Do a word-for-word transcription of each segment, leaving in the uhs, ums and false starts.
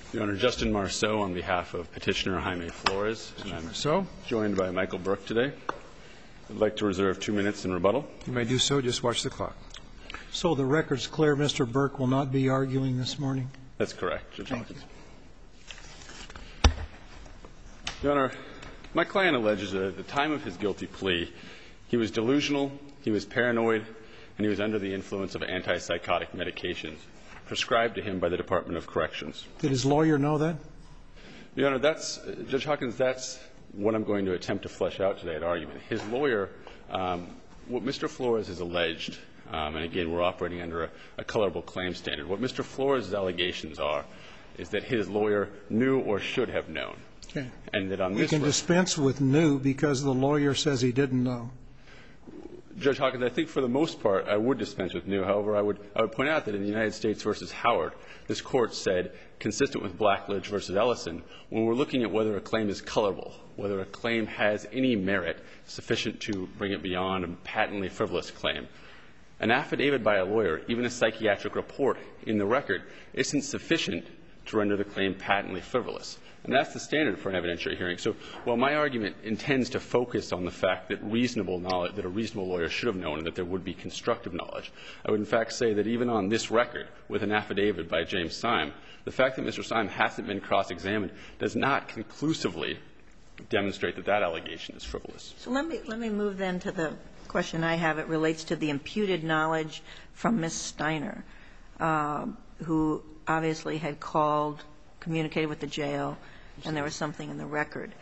Your Honor, Justin Marceau on behalf of Petitioner Jaime Flores, and I'm Marceau? joined by Michael Burke today. I'd like to reserve two minutes in rebuttal. You may do so. Just watch the clock. So the record's clear. Mister Burke will not be arguing this morning? That's correct, Judge Hawkins. Your Honor, my client alleges that at the time of his guilty plea, he was delusional, he was paranoid, and he was under the influence of antipsychotic medications prescribed to him by the Department of Corrections. Did his lawyer know that? Your Honor, that's, Judge Hawkins, that's what I'm going to attempt to flesh out today at argument. His lawyer, um, what Mister Flores has alleged, um, and again, we're operating under a, a colorable claim standard. What Mister Flores' allegations are is that his lawyer knew or should have known. Okay. And that on We this can dispense with knew because the lawyer says he didn't know. Judge Hawkins, I think for the most part I would dispense with knew. However, I would, I would point out that in the United States versus Howard, this Court said, consistent with Blackledge versus Ellison, when we're looking at whether a claim is colorable, whether a claim has any merit sufficient to bring it beyond a patently frivolous claim, an affidavit by a lawyer, even a psychiatric report in the record, isn't sufficient to render the claim patently frivolous. And that's the standard for an evidentiary hearing. So while my argument intends to focus on the fact that reasonable knowledge, that a reasonable lawyer should have known and that there would be constructive knowledge, I would in fact say that even on this record with an affidavit by James Syme, the fact that Mister Syme hasn't been cross-examined does not conclusively demonstrate that that allegation is frivolous. So let me, let me move then to the question I have. It relates to the imputed knowledge from Miz Steiner, uh, who obviously had called, communicated with the jail, and there was something in the record.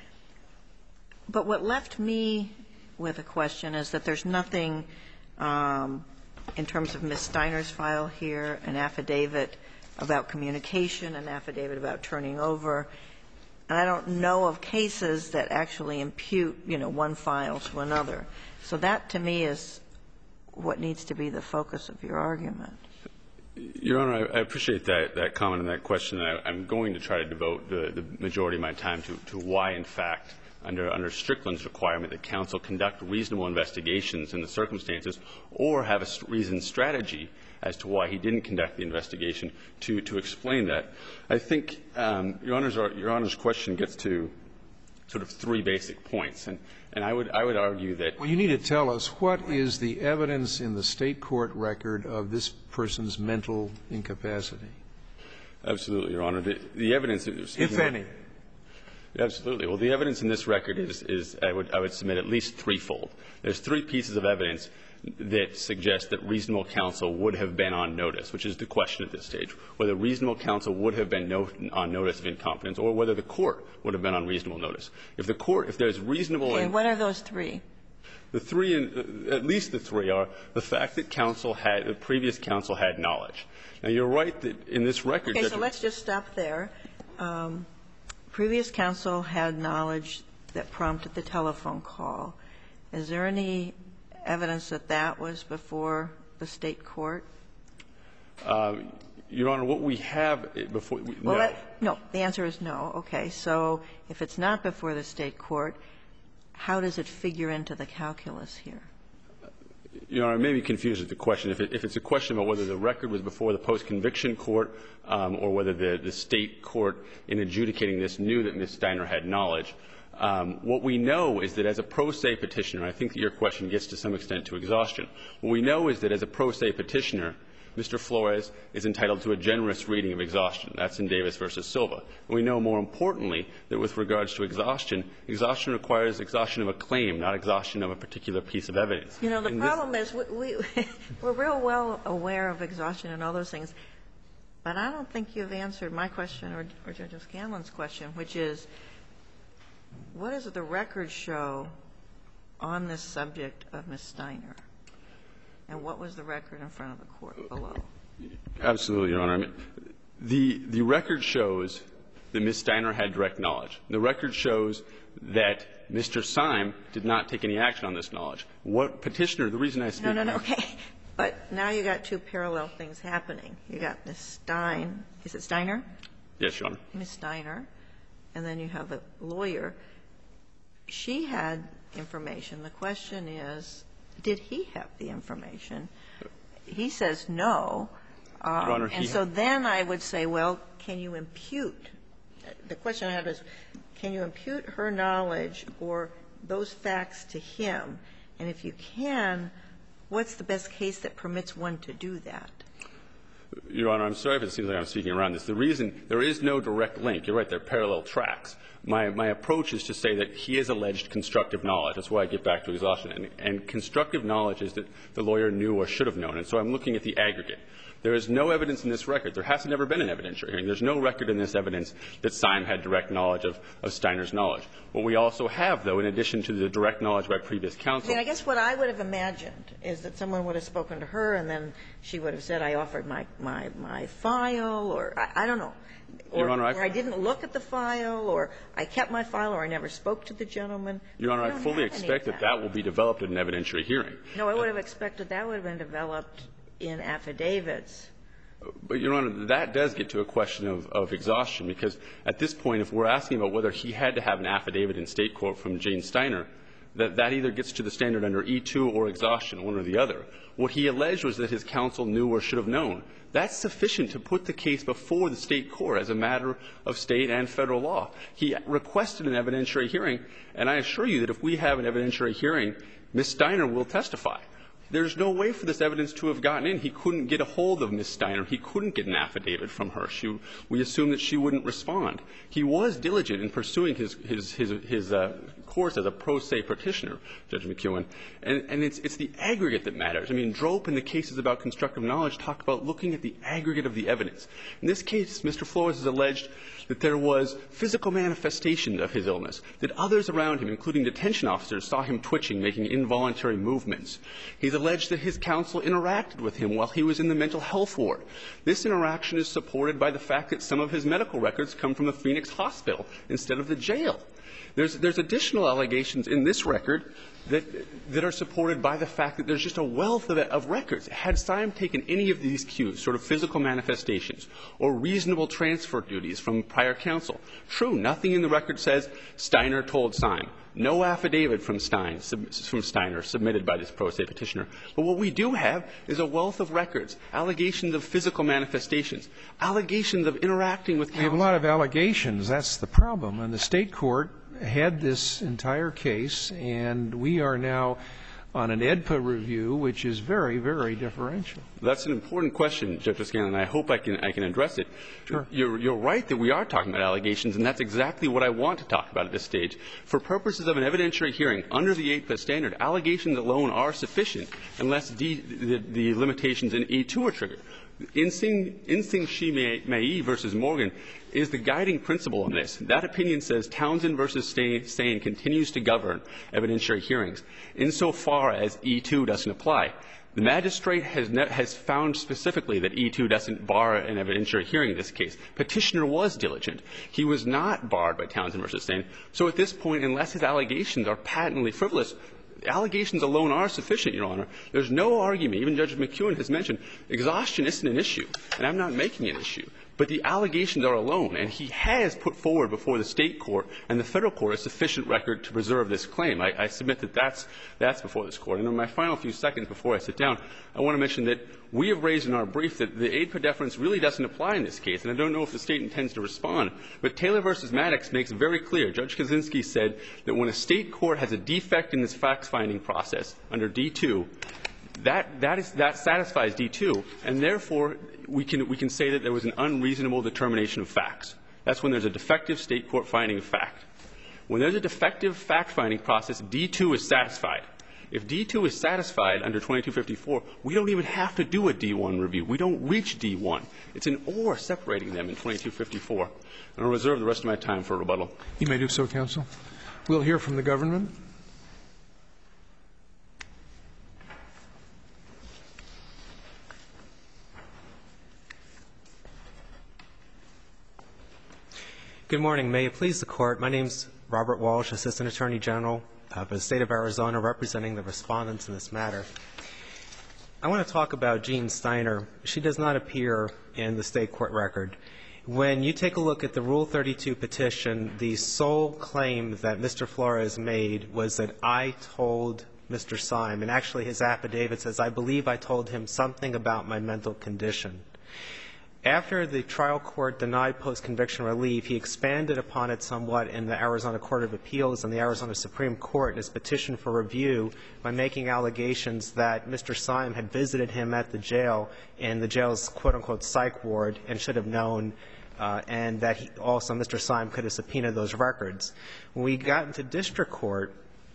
But what left me with a question is that there's nothing um, in terms of Miz Steiner's file here, an affidavit about communication, an affidavit about turning over. And I don't know of cases that actually impute, you know, one file to another. So that, to me, is what needs to be the focus of your argument. Your Honor, I appreciate that, that comment and that question. I, I'm going to try to devote the, the majority of my time to, to why, in fact, under, under Strickland's requirement that counsel conduct reasonable investigations in the circumstances or have a reasoned strategy as to why he didn't conduct the investigation to, to explain that. I think um, Your Honor's, Your Honor's question gets to sort of three basic points. And, and I, would, I would argue that — Well, you need to tell us what is the evidence in the State court record of this person's mental incapacity? Absolutely, Your Honor. The, the evidence — If any. Absolutely. Well, the evidence in this record is, is I, would, I would submit, at least threefold. There's three pieces of evidence that suggest that reasonable counsel would have been on notice, which is the question at this stage, whether reasonable counsel would have been no, on notice of incompetence or whether the court would have been on reasonable notice. If the court, if there's reasonable — Okay, what are those three? The three, at least the three, are the fact that counsel had, the previous counsel had knowledge. Now, you're right that in this record — Okay, so let's just stop there. Um, previous counsel had knowledge that prompted the telephone call. Is there any evidence that that was before the State court? Uh, Your Honor, what we have before — no. Well, that, no. The answer is no. Okay. So if it's not before the State court, how does it figure into the calculus here? Your Honor, I may be confused with the question. If, it, if it's a question about whether the record was before the post-conviction court um, or whether the, the State court in adjudicating this knew that Miz Steiner had knowledge, um, what we know is that as a pro se petitioner — I think that your question gets to some extent to exhaustion — what we know is that as a pro se petitioner, Mister Flores is entitled to a generous reading of exhaustion. That's in Davis versus Silva. And we know, more importantly, that with regards to exhaustion, exhaustion requires exhaustion of a claim, not exhaustion of a particular piece of evidence. You know, the and problem is we, we, we're real well aware of exhaustion and all those things, but I don't think you've answered my question or, or Judge O'Scanlan's question, which is, what does the record show on this subject of Miz Steiner? And what was the record in front of the court below? Absolutely, Your Honor. I mean, the, the record shows that Miz Steiner had direct knowledge. The record shows that Mister Syme did not take any action on this knowledge. What petitioner — the reason I speak — No, no, no. Okay. But now you got two parallel things happening. You got Miz Stein — is it Steiner? Yes, Your Honor. Miz Steiner. And then you have a lawyer. She had information. The question is, did he have the information? He says no. Your Honor, he and so then I would say, well, can you impute the question I had was, can you impute her knowledge or those facts to him? And if you can, what's the best case that permits one to do that? Your Honor, I'm sorry if it seems like I'm speaking around this. The reason there is no direct link, you're right, they're parallel tracks. My, my approach is to say that he has alleged constructive knowledge. That's why I get back to exhaustion. And, and constructive knowledge is that the lawyer knew or should have known. And so I'm looking at the aggregate. There is no evidence in this record. There has never been an evidentiary hearing. There's no record in this evidence that Syme had direct knowledge of, of Steiner's knowledge. What we also have, though, in addition to the direct knowledge by previous counsel. I mean, I guess what I would have imagined is that someone would have spoken to her and then she would have said, I offered my, my, my file, or I, I don't know. Or, Your Honor, or I didn't look at the file, or I kept my file, or I never spoke to the gentleman. Your Honor, I fully expect that that will be developed in an evidentiary hearing. No, I would have expected that would have been developed in affidavits. But, Your Honor, that does get to a question of, of exhaustion, because at this point, if we're asking about whether he had to have an affidavit in state court from Jane Steiner, that that either gets to the standard under E two or exhaustion, one or the other. What he alleged was that his counsel knew or should have known. That's sufficient to put the case before the state court as a matter of state and federal law. He requested an evidentiary hearing, and I assure you that if we have an evidentiary hearing, Miz Steiner will testify. There's no way for this evidence to have gotten in. He couldn't get a hold of Miz Steiner. He couldn't get an affidavit from her. She, we assume that she wouldn't respond. He was diligent in pursuing his, his, his, his uh, course as a pro se petitioner, Judge McEwen. And, and it's, it's the aggregate that matters. I mean, Drope in the cases about constructive knowledge talked about looking at the aggregate of the evidence. In this case, Mister Flores has alleged that there was physical manifestation of his illness, that others around him, including detention officers, saw him twitching, making involuntary movements. He's alleged that his counsel interacted with him while he was in the mental health ward. This interaction is supported by the fact that some of his medical records come from the Phoenix hospital instead of the jail. There's, there's additional allegations in this record that, that are supported by the fact that there's just a wealth of, of records. Had Syme taken any of these cues, sort of physical manifestations or reasonable transfer duties from prior counsel, true, nothing in the record says Steiner told Syme. No affidavit from, Stein, from Steiner submitted by this pro se petitioner. But what we do have is a wealth of records, allegations of physical manifestations, allegations of interacting with counsel. We have a lot of allegations. That's the problem. And the state court had this entire case, and we are now on an E D P A review, which is very, very differential. That's an important question, Justice Scanlon, and I hope I can, I can address it. Sure. You're, you're right that we are talking about allegations, and that's exactly what I want to talk about at this stage. For purposes of an evidentiary hearing, under the E D P A standard, allegations alone are sufficient unless D, the, the limitations in E two are triggered. Insing, Insing Shi Mei versus Morgan is the guiding principle on this. That opinion says Townsend versus Stain continues to govern evidentiary hearings insofar as E two doesn't apply. The magistrate has, ne- has found specifically that E two doesn't bar an evidentiary hearing in this case. Petitioner was diligent. He was not barred by Townsend versus Stain. So at this point, unless his allegations are patently frivolous, allegations alone are sufficient, Your Honor. There's no argument. Even Judge McEwen has mentioned exhaustion isn't an issue, and I'm not making an issue. But the allegations are alone, and he has put forward before the state court and the federal court a sufficient record to preserve this claim. I, I submit that that's, that's before this court. And in my final few seconds before I sit down, I want to mention that we have raised in our brief that the E D P A deference really doesn't apply in this case, and I don't know if the state intends to respond. But Taylor versus Maddox makes very clear. Judge Kaczynski said that when a state court has a defect in its fact-finding process under D two, that, that, is, that satisfies D two, and therefore we can, we can say that there was an unreasonable determination of facts. That's when there's a defective state court finding of fact. When there's a defective fact-finding process, D two is satisfied. If D two is satisfied under twenty-two fifty-four, we don't even have to do a D one review. We don't reach D one. It's an or separating them in twenty-two fifty-four. And I'll reserve the rest of my time for rebuttal. You may do so, counsel. We'll hear from the government. Good morning. May it please the Court. My name is Robert Walsh, Assistant Attorney General of the State of Arizona, representing the respondents in this matter. I want to talk about Jean Steiner. She does not appear in the state court record. When you take a look at the Rule thirty-two petition, the sole claim that Mister Flores made was that I told Mister Syme, and actually his affidavit says, I believe I told him something about my mental condition. After the trial court denied post-conviction relief, he expanded upon it somewhat in the Arizona Court of Appeals and the Arizona Supreme Court in his petition for review by making allegations that Mister Syme had visited him at the jail in the jail's quote-unquote psych ward and should have known, uh, and that he also Mister Syme could have subpoenaed those records. When we got into district court,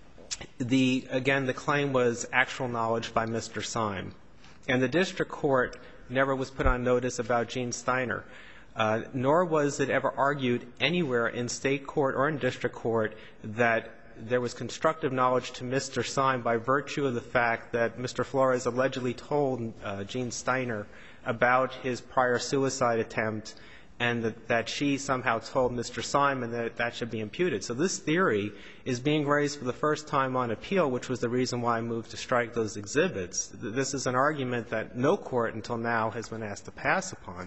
the again, the claim was actual knowledge by Mister Syme. And the district court never was put on notice about Gene Steiner, uh, nor was it ever argued anywhere in state court or in district court that there was constructive knowledge to Mister Syme by virtue of the fact that Mister Flores allegedly told uh, Gene Steiner about his prior suicide attempt and that, that she somehow told Mister Syme and that that should be imputed. So this theory is being raised for the first time on appeal, which was the reason why I moved to strike those exhibits. This is an argument that no court until now has been asked to pass upon.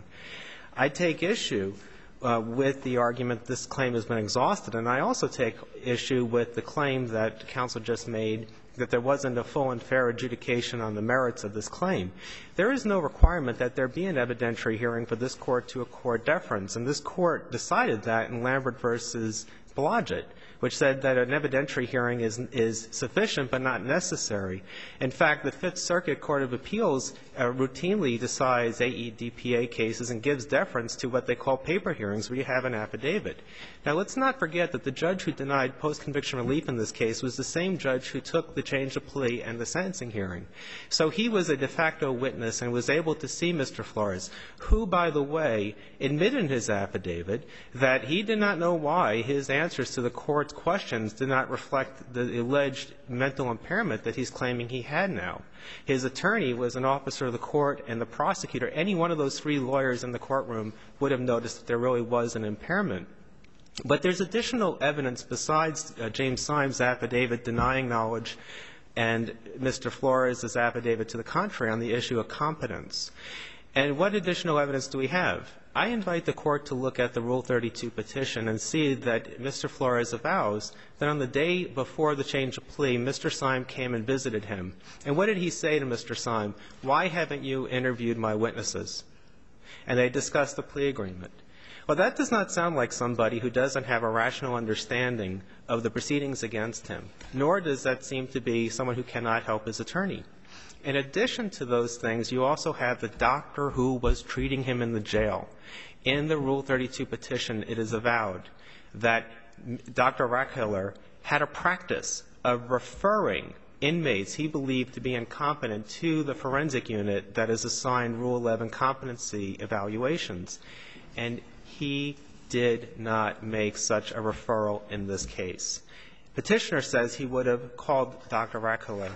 I take issue uh, with the argument this claim has been exhausted, and I also take issue with the claim that counsel just made that there wasn't a full and fair adjudication on the merits of this claim. There is no requirement that there be an evidentiary hearing for this court to accord deference, and this court decided that in Lambert versus Blodgett, which said that an evidentiary hearing is, is sufficient but not necessary. In fact, the Fifth Circuit Court of Appeals uh, routinely decides A E D P A cases and gives deference to what they call paper hearings where you have an affidavit. Now, let's not forget that the judge who denied post-conviction relief in this case was the same judge who took the change of plea and the sentencing hearing. So he was a de facto witness and was able to see Mister Flores, who, by the way, admitted in his affidavit that he did not know why his answers to the court's questions did not reflect the alleged mental impairment that he's claiming he had now. His attorney was an officer of the court, and the prosecutor, any one of those three lawyers in the courtroom, would have noticed that there really was an impairment. But there's additional evidence besides uh, James Syme's affidavit denying knowledge and Mister Flores' affidavit to the contrary on the issue of competence. And what additional evidence do we have? I invite the court to look at the Rule thirty-two petition and see that Mister Flores avows that on the day before the change of plea, Mister Syme came and visited him. And what did he say to Mister Syme? Why haven't you interviewed my witnesses? And they discussed the plea agreement. Well, that does not sound like somebody who doesn't have a rational understanding of the proceedings against him, nor does that seem to be someone who cannot help his attorney. In addition to those things, you also have the doctor who was treating him in the jail. In the Rule thirty-two petition, it is avowed that Doctor Rackhiller had a practice of referring inmates he believed to be incompetent to the forensic unit that is assigned Rule eleven competency evaluations. And he did not make such a referral in this case. Petitioner says he would have called Doctor Rackhiller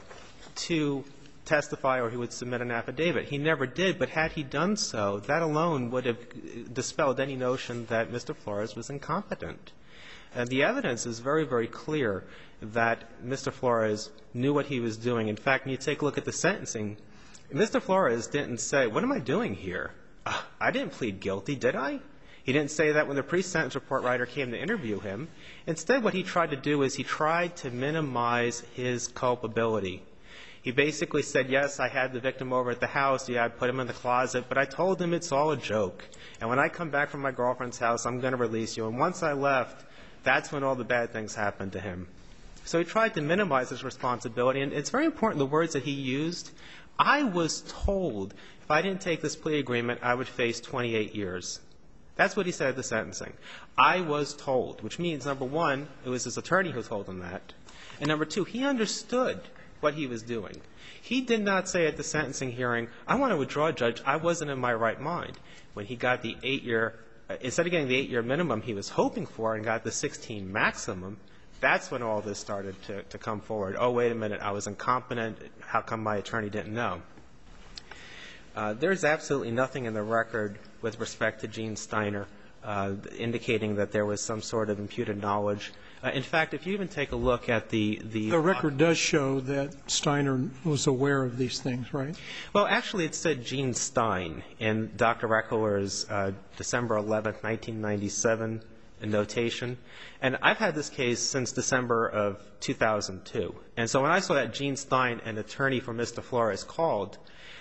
to testify or he would submit an affidavit. He never did, but had he done so, that alone would have dispelled any notion that Mister Flores was incompetent. And the evidence is very, very clear that Mister Flores knew what he was doing. In fact, when you take a look at the sentencing, Mister Flores didn't say, what am I doing here? Uh, I didn't plead guilty, did I? He didn't say that when the pre-sentence report writer came to interview him. Instead, what he tried to do is he tried to minimize his culpability. He basically said, yes, I had the victim over at the house. Yeah, I put him in the closet. But I told him it's all a joke. And when I come back from my girlfriend's house, I'm going to release you. And once I left, that's when all the bad things happened to him. So he tried to minimize his responsibility. And it's very important, the words that he used. I was told if I didn't take this plea agreement, I would face twenty-eight years. That's what he said at the sentencing. I was told, which means, number one, it was his attorney who told him that. And number two, he understood what he was doing. He did not say at the sentencing hearing, I want to withdraw, Judge. I wasn't in my right mind. When he got the eight-year, uh, instead of getting the eight-year minimum he was hoping for and got the sixteen maximum, that's when all this started to, to come forward. Oh, wait a minute, I was incompetent. How come my attorney didn't know? Uh, there's absolutely nothing in the record with respect to Gene Steiner uh, indicating that there was some sort of imputed knowledge. Uh, in fact, if you even take a look at the the, the record does show that Steiner was aware of these things, right? Well, actually, it said Gene Stein in Doctor Rackhiller's uh, December eleventh, nineteen ninety-seven notation. And I've had this case since December of two thousand two. And so when I saw that Gene Stein, an attorney for Mister Flores, called,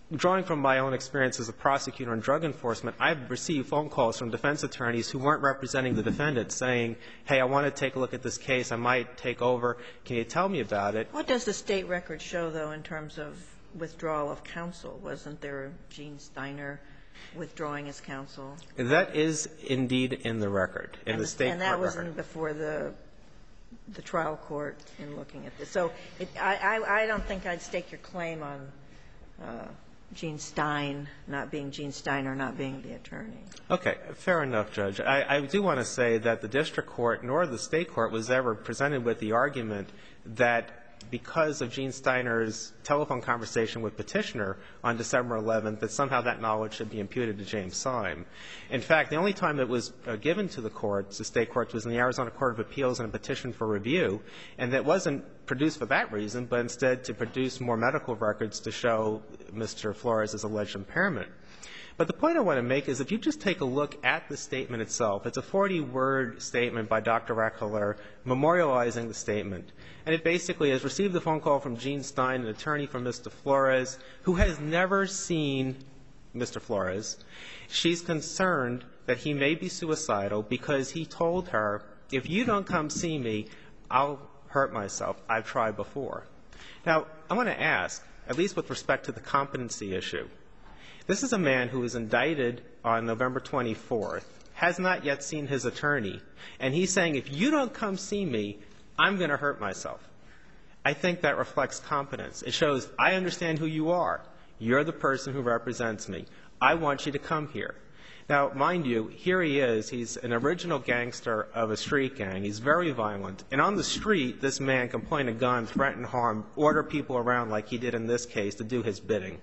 drawing from my own experience as a prosecutor in drug enforcement, I've received phone calls from defense attorneys who weren't representing the defendant saying, hey, I want to take a look at this case. I might take over. Can you tell me about it? What does the State record show, though, in terms of withdrawal of counsel? Wasn't there Gene Steiner withdrawing his counsel? That is indeed in the record, in and the State And that court wasn't record. before the the trial court in looking at this. So it, I, I, I don't think I'd stake your claim on uh, Gene Stein not being Gene Steiner, not being the attorney. Okay. Fair enough, Judge. I, I do want to say that the district court nor the State court was ever presented with the argument that because of Gene Steiner's telephone conversation with Petitioner on December eleventh, that somehow that knowledge should be imputed to James Syme. In fact, the only time it was uh, given to the courts, the State courts, was in the Arizona Court of Appeals in a petition for review, and that wasn't produced for that reason, but instead to produce more medical records to show Mister Flores' alleged impairment. But the point I want to make is if you just take a look at the statement itself, it's a forty-word statement by Doctor Rackler memorializing the statement. And it basically has received a phone call from Gene Stein, an attorney for Mister Flores, who has never seen Mister Flores. She's concerned that he may be suicidal because he told her, if you don't come see me, I'll hurt myself. I've tried before. Now, I want to ask, at least with respect to the competency issue, this is a man who was indicted on November twenty-fourth, has not yet seen his attorney, and he's saying, if you don't come see me, I'm going to hurt myself. I think that reflects competence. It shows, I understand who you are. You're the person who represents me. I want you to come here. Now, mind you, here he is. He's an original gangster of a street gang. He's very violent. And on the street, this man can point a gun, threaten harm, order people around like he did in this case to do his bidding.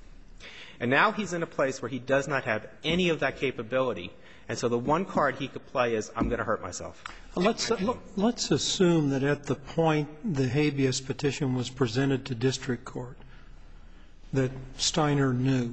And now he's in a place where he does not have any of that capability. And so the one card he could play is, I'm going to hurt myself. Let's, let's assume that at the point the habeas petition was presented to district court, that Steiner knew.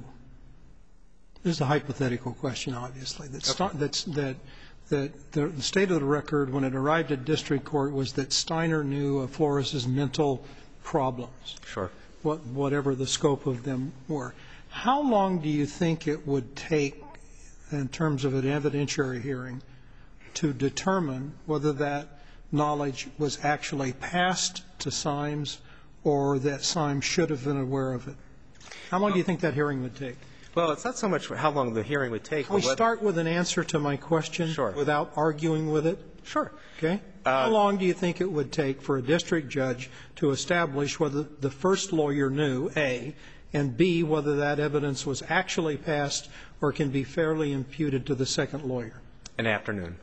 This is a hypothetical question, obviously. That, okay. that's, that, that the state of the record when it arrived at district court was that Steiner knew of Flores's mental problems. Sure. What, whatever the scope of them were. How long do you think it would take, in terms of an evidentiary hearing, to determine whether that knowledge was actually passed to Symes or that Symes should have been aware of it? How long do you think that hearing would take? Well, it's not so much how long the hearing would take. Can we start with an answer to my question Sure. without arguing with it? Sure. Okay. Uh, how long do you think it would take for a district judge to establish whether the first lawyer knew, A, and B, whether that evidence was actually passed or can be fairly imputed to the second lawyer? An afternoon.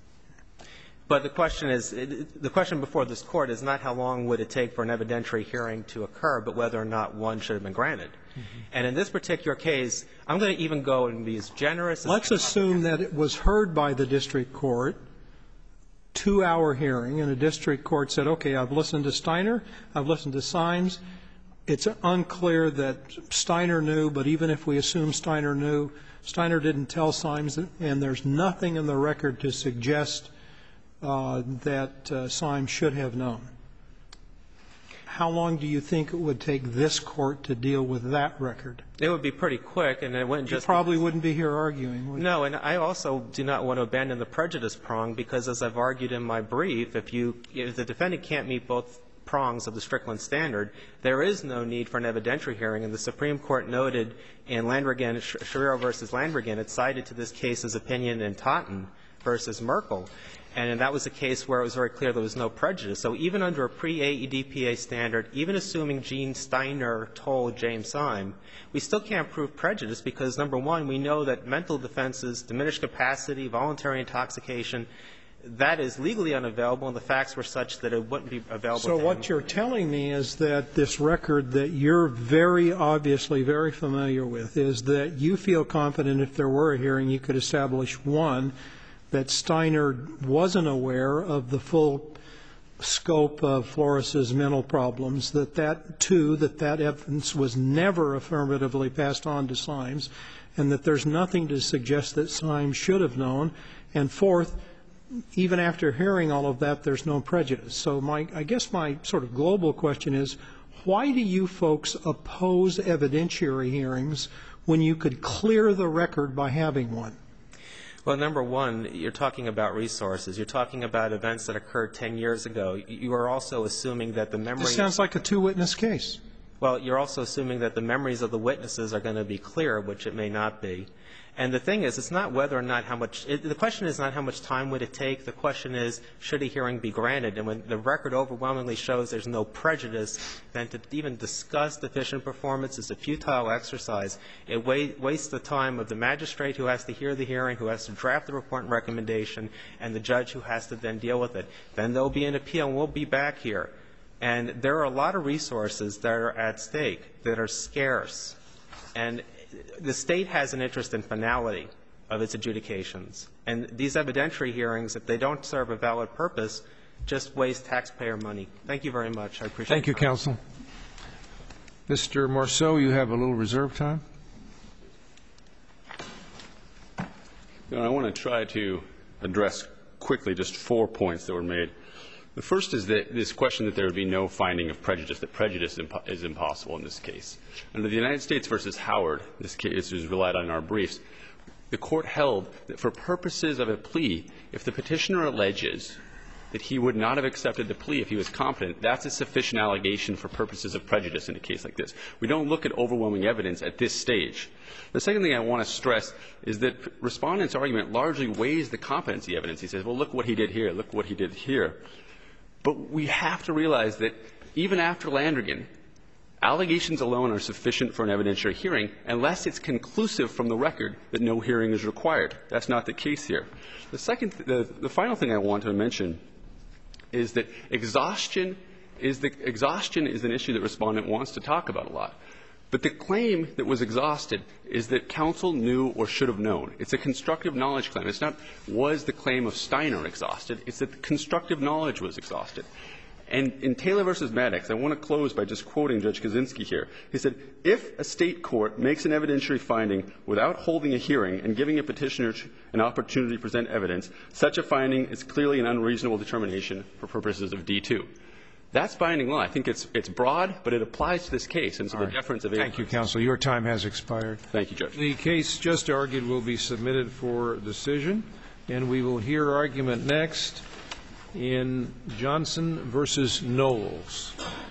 But the question is, the question before this Court is not how long would it take for an evidentiary hearing to occur, but whether or not one should have been granted. Mm-hmm. And in this particular case, I'm going to even go and be as generous as Let's assume that it was heard by the district court, two-hour hearing, and the district court said, okay, I've listened to Steiner, I've listened to Symes. It's unclear that Steiner knew, but even if we assume Steiner knew, Steiner didn't tell Symes, and there's nothing in the record to suggest uh, that uh, Symes should have known. How long do you think it would take this Court to deal with that record? It would be pretty quick, and it wouldn't just... You probably wouldn't be here arguing, would you? No, and I also do not want to abandon the prejudice prong, because as I've argued in my brief, if you, if the defendant can't meet both prongs of the Strickland standard, there is no need for an evidentiary hearing. And the Supreme Court noted in Landrigan, Scherrero versus Landrigan, it cited to this case's opinion in Totten versus Merkel. And that was a case where it was very clear there was no prejudice. So even under a pre-A E D P A standard, even assuming Gene Steiner told James Syme, we still can't prove prejudice because, number one, we know that mental defenses, diminished capacity, voluntary intoxication, that is legally unavailable, and the facts were such that it wouldn't be available So to what him. you're telling me is that this record that you're very obviously very familiar with is that you feel confident if there were a hearing you could establish, one, that Steiner wasn't aware of the full scope of Flores's mental problems, that that, two, that that evidence was never affirmatively passed on to Symes, and that there's nothing to suggest that Symes should have known, and fourth, even after hearing all of that, there's no prejudice. So my, I guess my sort of global question is, Why do you folks oppose evidentiary hearings when you could clear the record by having one? Well, number one, you're talking about resources. You're talking about events that occurred ten years ago. You are also assuming that the memory... This sounds like a two-witness case. Well, you're also assuming that the memories of the witnesses are going to be clear, which it may not be. And the thing is, it's not whether or not how much – the question is not how much time would it take. The question is, should a hearing be granted? And when the record overwhelmingly shows there's no prejudice, then to even discuss deficient performance is a futile exercise. It wa wastes the time of the magistrate who has to hear the hearing, who has to draft the report and recommendation, and the judge who has to then deal with it. Then there will be an appeal, and we'll be back here. And there are a lot of resources that are at stake that are scarce. And the State has an interest in finality of its adjudications. And these evidentiary hearings, if they don't serve a valid purpose, just waste taxpayer money. Thank you very much. I appreciate it. Thank you, counsel. Mister Marceau, you have a little reserve time. You know, I want to try to address quickly just four points that were made. The first is that this question that there would be no finding of prejudice, that prejudice impo is impossible in this case. Under the United States versus Howard, this case is relied on in our briefs, the Court held that for purposes of a plea, if the petitioner alleges that he would not have accepted the plea if he was competent, that's a sufficient allegation for purposes of prejudice in a case like this. We don't look at overwhelming evidence at this stage. The second thing I want to stress is that Respondent's argument largely weighs the competency evidence. He says, well, look what he did here, look what he did here. But we have to realize that even after Landrigan, allegations alone are sufficient for an evidentiary hearing unless it's conclusive from the record that no hearing is required. That's not the case here. The second, the, the final thing I want to mention is that exhaustion is the exhaustion is an issue that Respondent wants to talk about a lot. But the claim that was exhausted is that counsel knew or should have known. It's a constructive knowledge claim. It's not, was the claim of Steiner exhausted? It's that the constructive knowledge was exhausted. And in Taylor versus Maddox, I want to close by just quoting Judge Kaczynski here. He said, if a state court makes an evidentiary finding without holding a hearing and giving a petitioner an opportunity to present evidence, such a finding is clearly an unreasonable determination for purposes of D two. That's binding law. I think it's, it's broad, but it applies to this case, and so the deference of Thank you, counsel. Your time has expired. Thank you, Judge. The case just argued will be submitted for decision, and we will hear argument next in Johnson versus Knowles.